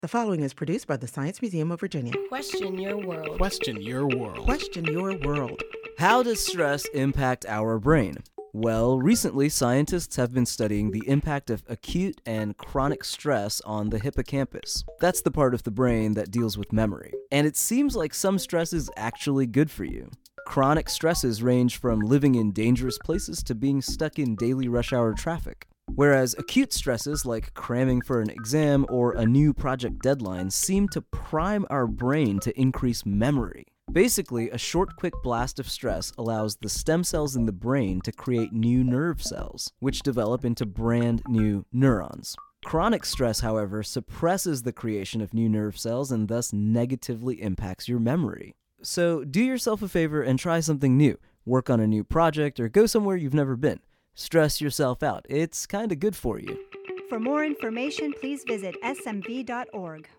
The following is produced by the Science Museum of Virginia. Question your world. Question your world. Question your world. How does stress impact our brain? Well, recently scientists have been studying the impact of acute and chronic stress on the hippocampus. That's the part of the brain that deals with memory. And it seems like some stress is actually good for you. Chronic stresses range from living in dangerous places to being stuck in daily rush hour traffic. Whereas acute stresses like cramming for an exam or a new project deadline seem to prime our brain to increase memory. Basically, a short, quick blast of stress allows the stem cells in the brain to create new nerve cells, which develop into brand new neurons. Chronic stress, however, suppresses the creation of new nerve cells and thus negatively impacts your memory. So do yourself a favor and try something new. Work on a new project or go somewhere you've never been. Stress yourself out. It's kinda good for you. For more information, please visit smv.org.